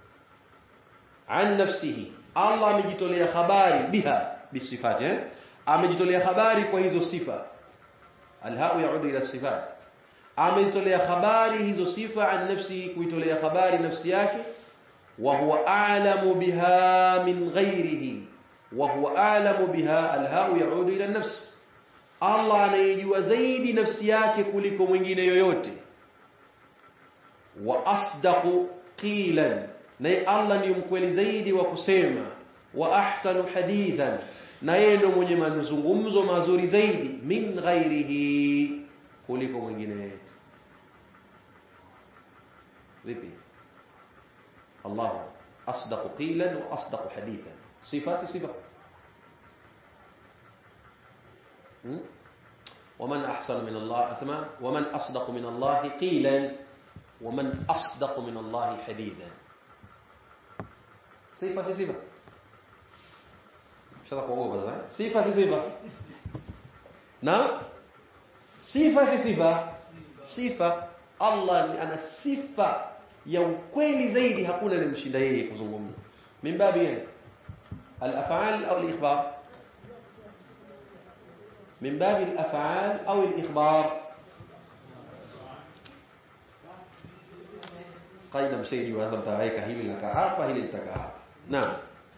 an nafsihi. Allah amejitolea habari biha bisifati amejitolea habari kwa hizo sifa. Alhau yaudu ila sifat. Amejitolea habari hizo sifa an nafsi kuitolea habari nafsi yake wa huwa a'lamu biha min ghairihi wa huwa a'lamu biha. Alhau yaudu ila nafsi. Allah anayejua zaidi nafsi yake kuliko mwingine yoyote. Wa asdaqu qilan, na Allah ni mkweli zaidi wa kusema. Wa ahsanu hadithan, na yeye ndo mwenye mazungumzo mazuri zaidi min ghairihi kuliko mwingine yote. Vipi? Allah asdaqu qilan wa asdaqu hadithan. Sifati sifa. ومن أحسن من الله أسمع ومن أصدق من الله قيلا ومن أصدق من الله حديثا. صفة شرح وقوبة صفة نعم صفة الله أنا صفة ya ukweli zaidi hakuna nimshinda yeye kuzungumza. Min babi al-af'al au al-ikhbar? من باب الأفعال أو الإخبار؟ قيد مشيدي وهذا متعيك هيلي لك هابا هيلي لك هابا. نعم.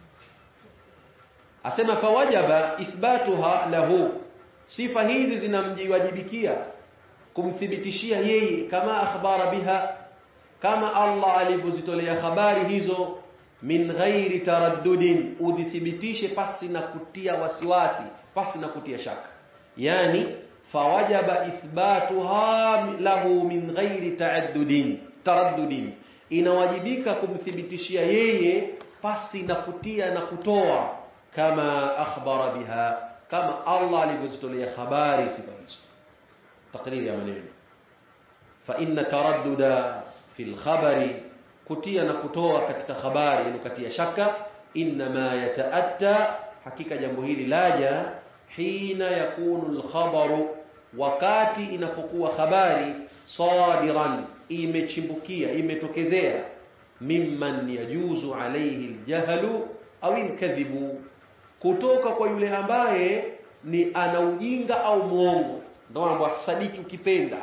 أسمى فوجب إثباتها له. صفة hizi zinamjiwajibikia kumthibitishia yeye kama akhbara biha, kama Allah alivyozitolea habari hizo, min ghairi taraddudin, udhithibitishe pasi na kutia wasiwasi, pasi na kutia shaka. Yani fawajaba ithbatuha lahu min ghairi taraddudin, inawajibika kumthibitishia yeye pasi na kutia na kutoa, kama akhbara biha, kama Allah alivyozitolea habari sifa hizo. Taqrir ya maneno, fa inna taradduda fil khabari, kutia na kutoa katika habari ni katia shaka, inma yataatta, hakika jambo hili laja hina yakunu al-khabaru, wakati inapokuwa habari sadiran, imechimbukia, imetokezea, mimman yajuzu alayhi al-jahlu au al-kadhibu, kutoka kwa yule ambaye ni ana ujinga au muongo, ndio mambo sadiki ukipenda,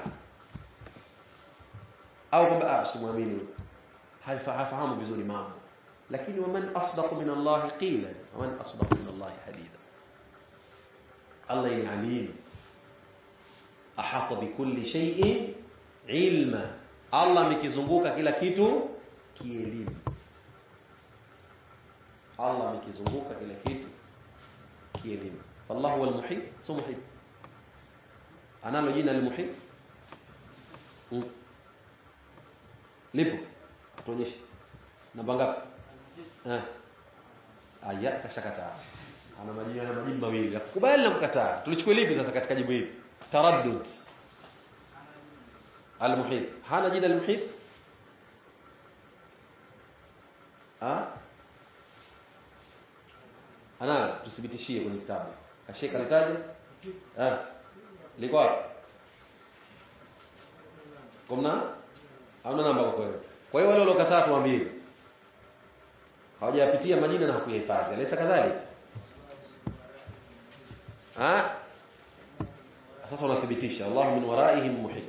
au kwamba simwamini, hafahamu vizuri mambo. Lakini waman asdaqu min Allah qila, waman asdaqu min Allah haditha. Allah ni alim, ahata bikulli shay'in ilma. Allah amekizunguka kila kitu kielimu. Allah amekizunguka kila kitu kielimu. Wallahu huwal muhit, so muhit. Analo jina al-muhit? Lipo? Tuonyeshe. Namba ngapi? Aya kashakataa. Ana majibu mawili. Kubali na kukataa. Tulichukua lipi sasa katika jibu hili? Taraddud. Al-muhit. Hana jina al-muhit? Ana tuthibitishie kwenye kitabu. Kasheka litaje? Liko wapi? Kumna? Hauna namba kwa kweli. Kwa hiyo wale waliokataa tuambie. Hawajapitia majina na hakuyahifadhi. Alisa kadhalika? Sasa unathibitisha Allah min waraihim muhit.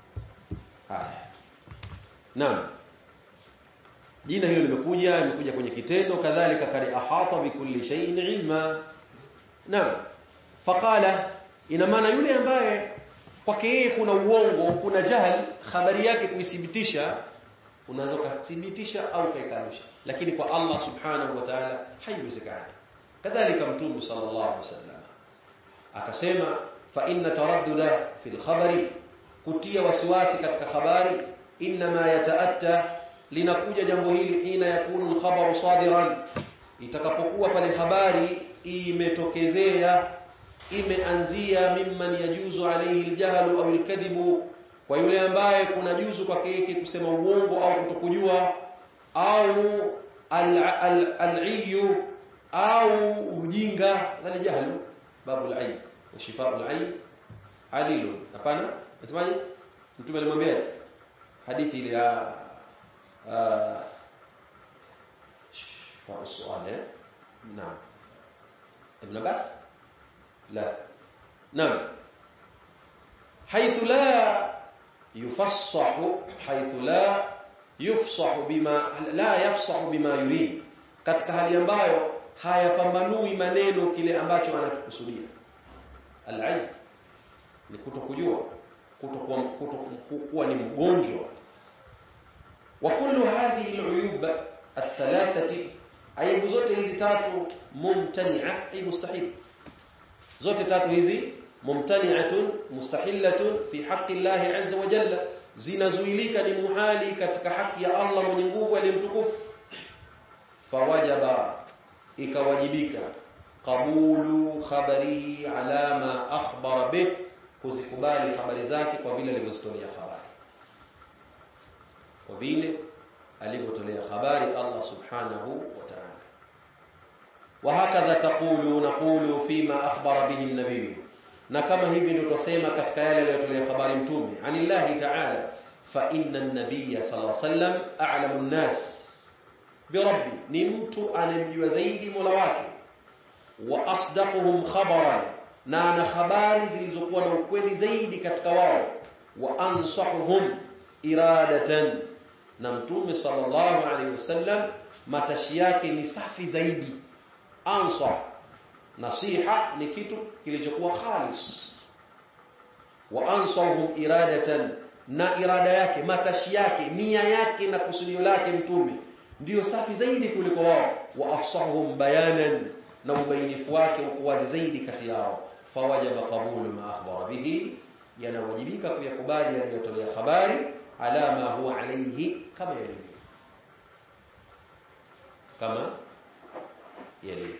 Naam. Jina hilo limekuja kwenye kitendo, kadhalika kali ahata bikulli shay'in ilma. Naam. Faqala, ina maana yule ambaye kwake yeye kuna uongo, kuna jahil, habari yake kuithibitisha, unaweza kuthibitisha au kaikanusha, lakini kwa Allah subhanahu wa ta'ala haiwezekani. Kadhalika Mtume sallallahu alaihi wasallam akasema, fa inna taradduda fil khabari, kutia wasiwasi katika habari, inma yataatta, linakuja jambo hili ina yakunu al-khabaru sadiran, itakapokuwa pale habari imetokezea, imeanzia mimman yajuzu alayhi al-jahlu au al-kadhibu, kwa yule ambaye kuna juzu kwake yake kusema uongo au kutokujua, au al-ayyu au ujinga, dhali jahlu babu al-ayy wa shifaa al-ayy alilu. Hapana, nasemaje? Mtume alimwambia hadithi ile ya السؤال. نعم. ابن عباس؟ لا. نعم. حيث لا يفصح بما يريد, katika hali ambayo hayapambanui maneno kile ambacho anakikusudia. Al-ayb ni kutokujua, kutokuwa ni mgonjwa. وكل هذه العيوب الثلاثه, aibu zote hizi tatu, mumtani'a, ay mustahil. Zote tatu hizi mumtani'atun mustahilatun fi haqqi Allah azza wa jalla, zinazuilika, ni muhali katika haki ya Allah mwenye nguvu aliyemtukufu. Fawajaba, ikawajibika, qabulu khabarihi ala ma akhbara bih, kuzikubali habari zake kwa vile alivyozitolea habari, kwa vile alivyotolea habari Allah subhanahu wa ta'ala. وهكذا نقول فيما أخبر به النبي, na kama hivi ndio tusema katika yale aliyotolea habari mtume anillahi ta'ala, fa inna an-nabiyya sallallahu alayhi wasallam a'lamu an-nas bi rabbi, ni mtu anemjua zaidi Mola wake, wa asdaquhum khabaran, na ana habari zilizokuwa na ukweli zaidi katika wao. Wa ansahuhum iradatan, na mtume sallallahu alaihi wasallam matashi yake ni safi zaidi. Ansah, nasiha ni kitu kilichokuwa khalis. Wa ansahuhum iradatan, na irada yake, matashi yake, nia yake na kusudio lake mtume ndio safi zaidi kuliko wao. Wa afsahuhum bayanan, na ubainifu wake uko wazi zaidi kati yao. Fawajaba qabulu ma akhbara bihi, yanawajibika kuyakubali yaliyotolea habari. Ala ma huwa alayhi, kama yalivyo.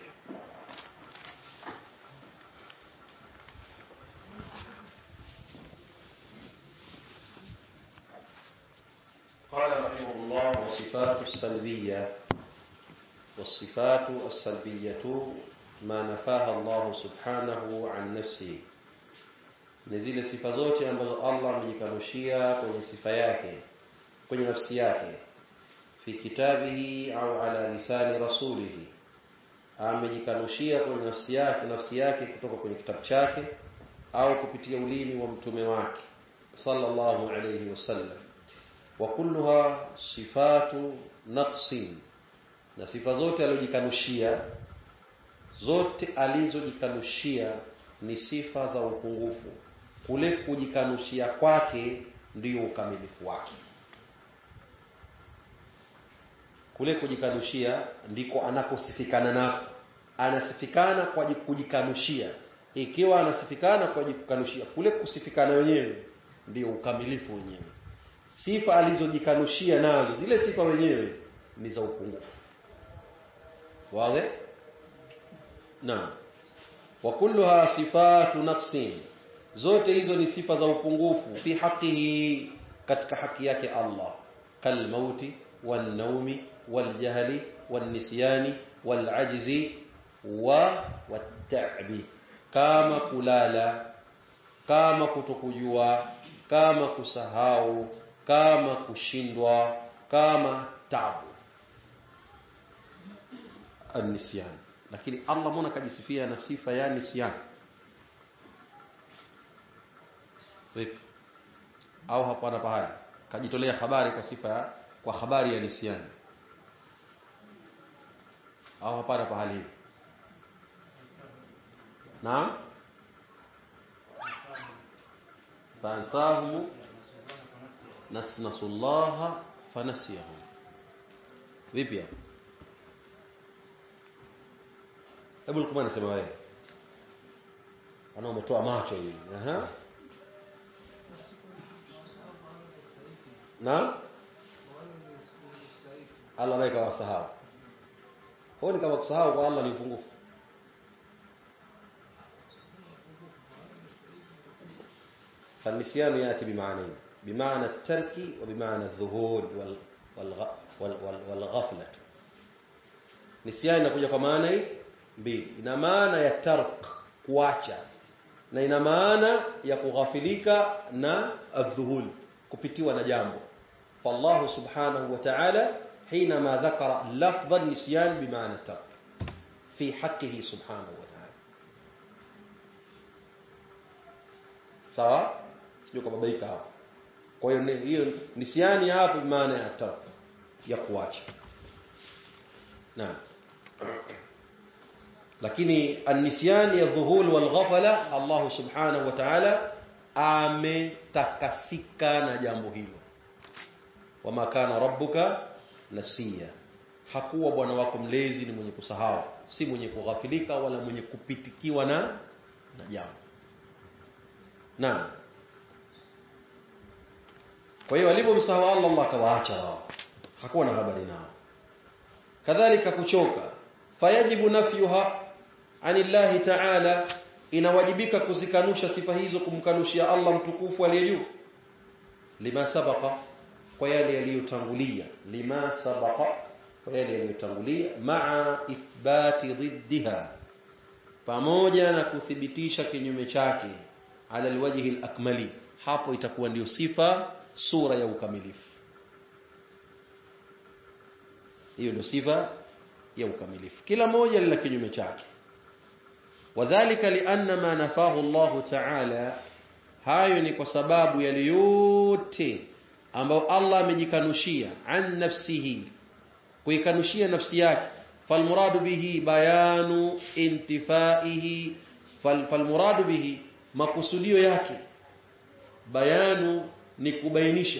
قال رحمه الله: وصفات السلبية. والصفات السلبية ما نفاها الله سبحانه عن نفسه. نزيل sifa zote ambazo Allah amejikanushia kwenye sifa yake, kwenye nafsi yake. Fi kitabihi au ala lisani rasulihi, amejikanushia kwenye nafsi yake kutoka kwenye kitabu chake au kupitia ulimi wa mtume wake sallallahu alayhi wasallam. Wa kulluha sifatu naqsin, na sifa zote alizojikanushia ni sifa za upungufu. Kule kujikanushia kwake ndio ukamilifu wake. Kule kujikanushia ndiko anaposifikana nako. Anasifikana kwa kujikanushia. Ikiwa anasifikana kwa kujikanushia, kule kusifikana wenyewe ndio ukamilifu wenyewe. Sifa alizojikanushia nazo, zile sifa wenyewe ni za upungufu. Wazi? Naam. Wa kulluha sifatu naqsin, zote hizo ni sifa za upungufu. Fi haqqihi, katika haki yake Allah. Kal mauti wan naumi wal jahli wan nisyani wal ajzi wat ta'bi, kama kulala, kama kutokujua, kama kusahau, kama kushindwa, kama tabu. An-nisyan. Lakini Allah mbona kajisifia na sifa ya nisyan? Vipi? Au hapana pahali kajitolea habari kwa sifa, kwa habari ya nisyan? Au hapana pahali hivi? Naam. Fansahum nasnasullaha fanasiyahum. Vipi hapo? Hebu Luqman anasema wewe. Ana umetoa macho hivi. Na Allah weka wasahau. Huoni kama kusahau kwa Allah ni upungufu? فالنسيان يأتي بمعنى بمعنى الترك وبمعنى الظهور والغفلة. نسيان inakuja kwa maana hii mbili. Ina maana ya tark, kuacha, na ina maana ya kughafilika na adh-dhuhul, kupitiwa na jambo. فالله سبحانه وتعالى حينما ذكر لفظ النسيان بمعنى الترك في حقه سبحانه وتعالى. sawa? Sio kama baika hapo. Kwa hiyo nisiani hapo maana ya tark, ya kuacha. Naam. Lakini an-nisyan ya dhuhul wal ghafala, Allah subhanahu wa ta'ala ametakasika na jambo hilo. Wama kana rabbuka nasiya, hakuwa bwana wako mlezi ni mwenye kusahau, si mwenye kughafilika wala mwenye kupitikiwa na jambo. Naam. Kwa hiyo walipomsahau Allah akawaacha wao, hakuwa na habari nao. Kadhalika kuchoka, fayajibu nafyuha anillahi ta'ala, inawajibika kuzikanusha sifa hizo, kumkanushia Allah mtukufu aliye juu. Lima sabaqa, kwa yale yaliyotangulia. Lima sabaqa, kwa yale yaliyotangulia. Ma'a ithbati dhiddiha, pamoja na kuthibitisha kinyume chake. Ala alwajhi alakmali, hapo itakuwa ndio sifa, sura ya ukamilifu. Hiyo ndio sifa ya ukamilifu. Kila moja lina kinyume chake. wadhālika li'anna ma nafahu Allah ta'ala, hayo ni kwa sababu yale yote ambao Allah amejikanushia an nafsihi, kuikanushia nafsi yake. Falmuradu bihi bayanu intifaihi, falmuradu bihi, makusudio yake, bayanu ni kubainisha,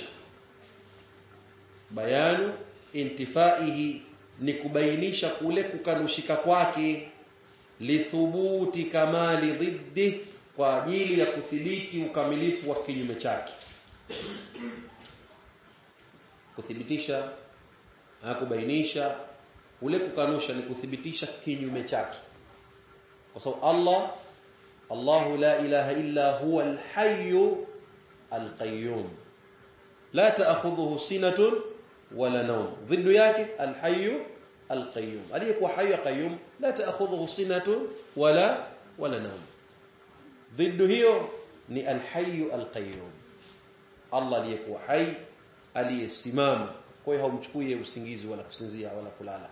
bayanu intifaihi ni kubainisha kule kukanushika kwake, lithubuti kamali dhiddi, kwa ajili ya kuthibiti ukamilifu wa kinyume chake. Kuthibitisha na kubainisha ule kukanusha ni kuthibitisha kinyume chake, kwa sababu Allahu la ilaha illa huwa al-hayyu al-qayyum la ta'khudhuhu sinatun wala nawm. Dhiddu yake al-hayyu al-qayyum, aliyekuwa hayyu qayyum la ta'khudhuhu sinatun wala nawm. Dhiddu hiyo ni al-hayyu al-qayyum, Allah aliyekuwa hai, aliyesimama, kwa hiyo haumchukui usingizi wala kusinzia wala kulala,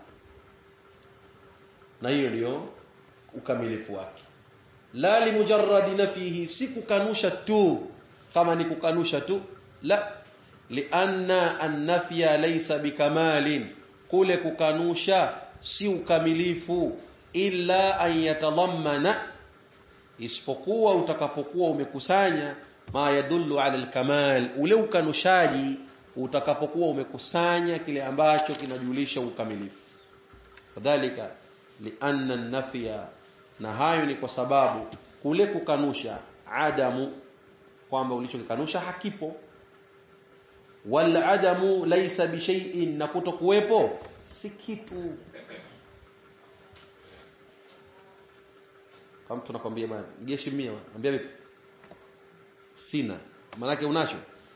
na hiyo ndio ukamilifu wake. La li mujarrad nafihi, si kukanusha tu kama ni kukanusha tu, la, lianna an-nafya laysa bikamalin, kule kukanusha si ukamilifu, illa an yatadhammana, isipokuwa utakapokuwa umekusanya ma yadullu ala al-kamal, ule ukanushaji utakapokuwa umekusanya kile ambacho kinajulisha ukamilifu. Fadhalika lianna an-nafya, na hayo ni kwa sababu kule kukanusha adamu, kwamba ulichokikanusha hakipo, wal adamu laysa bi shay'in, na kutokuwepo si kitu. Kama tunakwambia bwana jeshi 100, anambia vipi? Sina, maana yake unacho.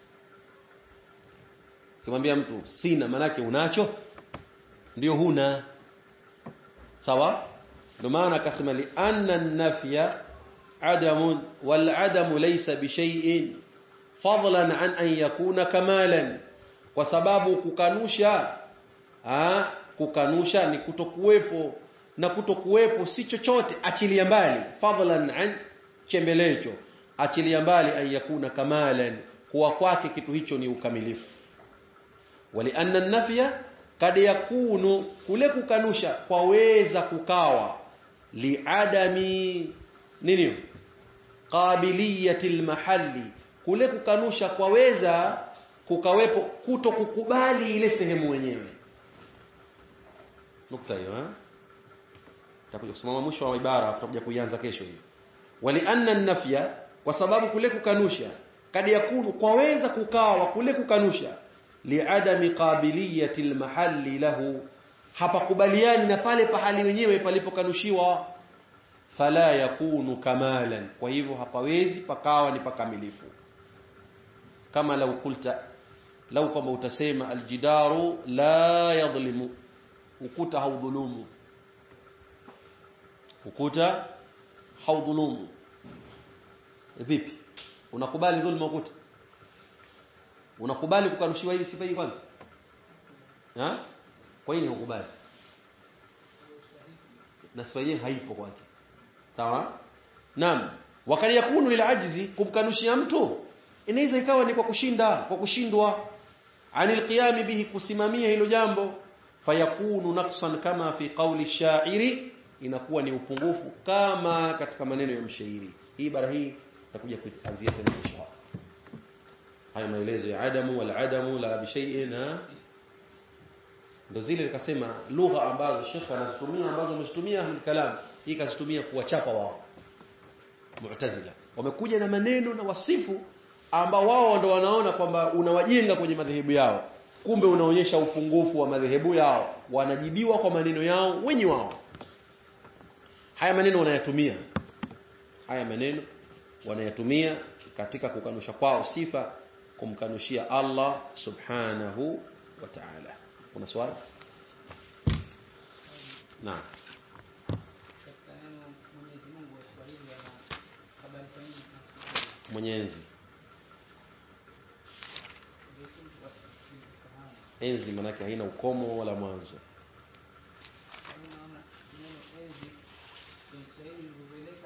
Kimwambia mtu sina, maana yake unacho, ndio huna. Sawa? Ndio maana akasema li anna an-nafya adamun wal adamu laysa bi shay'in fadlan an yakuna kamalan, kwa sababu kukanusha ni kutokuwepo, na kutokuwepo si chochote, achilia mbali, fadlan an, chembelecho, achilia mbali, an yakuna kamalan, kuwa kwake kitu hicho ni ukamilifu. Wali anna an-nafya kad yakunu, kule kukanusha kwaweza kukawa, liadami nini, qabiliyatil mahalli, kule kukanusha kwaweza kukawepo kutokukubali ile sehemu wenyewe. Nukta hiyo tutakuja kusoma mwisho wa ibara, tutakuja kuianza kesho hiyo. Wali anna an-nafya, kwa sababu kule kukanusha kad yakunu kwaweza kukawa kule kukanusha, liadami qabiliyatil mahalli lahu, hapakubaliani na pale pahali wenyewe palipokanushiwa, fala yakunu kamalan, kwa hivyo hapawezi pakawa ni pakamilifu. Kama lau kulta, lau kama utasema aljidaru la yadhlimu, ukuta haudhulumu, ukuta haudhulumu. Vipi? Unakubali dhulma ukuta? Unakubali kukanushiwa hili sifa hii kwanza? Kwa nini unakubali? Na sifa hii haipo kwake. Sawa? Naam. Wakati yakunu lil ajzi, kumkanushia mtu inaweza ikawa ni kwa kushinda, kwa kushindwa, anil qiyam bihi, kusimamia hilo jambo, fayakunu naqsan kama fi qawli shairi, inakuwa ni upungufu kama katika maneno ya mshairi. Hii bara hii tutakuja kuanzia tena inshallah. Haya maelezo ya adamu wal adamu la bi shay'in, ndio zile nikasema lugha ambazo Sheikh anazitumia, ambazo amezitumia ahli kalam, hii kazitumia kuwachapa wao Mu'tazila. Wamekuja na maneno na wasifu ambao wao ndio wanaona kwamba unawajenga kwenye madhehebu yao, kumbe unaonyesha upungufu wa madhehebu yao, wanajibiwa kwa maneno yao wenyewe wao. Haya maneno wanayatumia katika kukanusha kwao sifa, kumkanushia Allah subhanahu wa ta'ala. Kuna swali? Naam. Mwenyezi enzi manake haina ukomo wala mwanzo.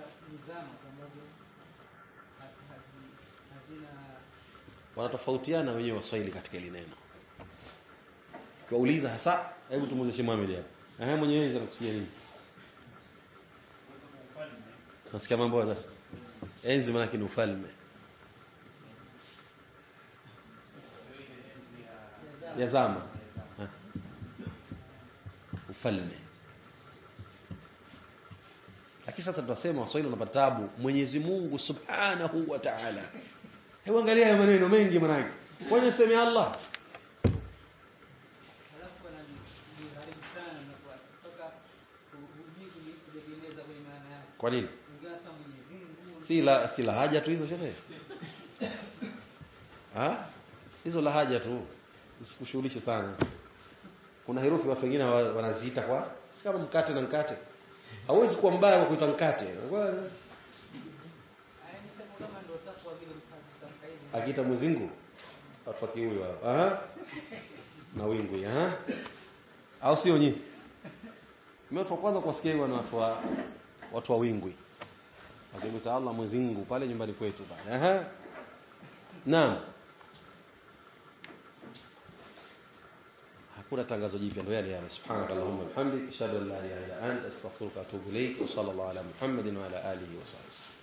wanatofautiana wenyewe Waswahili katika ile neno. Kiuliza hasa, hebu tumuulize Muhammad hapa. Mwenye enzi anakusudia nini? Nasikia mambo sasa. Enzi maana ni ufalme. Ya zama. Ufalme. Lakini sasa tunasema Waswahili wanapata taabu, Mwenyezi Mungu Subhanahu wa Ta'ala. Hebu angalia haya maneno mengi manake. Kwani sema Allah? Kwa nini? Si la haja tu hizo shehe. Hizo la haja tu. Usikushughulishe sana. Kuna herufi watu wengine wanaziita kwa si kama mkate na mkate. Hauwezi kuwa mbaya kwa kuita mkate. Akiita mzingu afaki huyo hapo. Na wingu au sio nyinyi? Mimi watu kwanza kusikia hiyo na watu wa wingwi. Akimta Allah mzingu pale nyumbani kwetu pale. Naam. Hakuna tangazo jipya ndio yale. Subhanakallahumma wa bihamdika ashhadu an la ilaha illa anta astaghfiruka wa atubu ilayk wa sallallahu ala Muhammadin wa ala alihi wa sahbihi.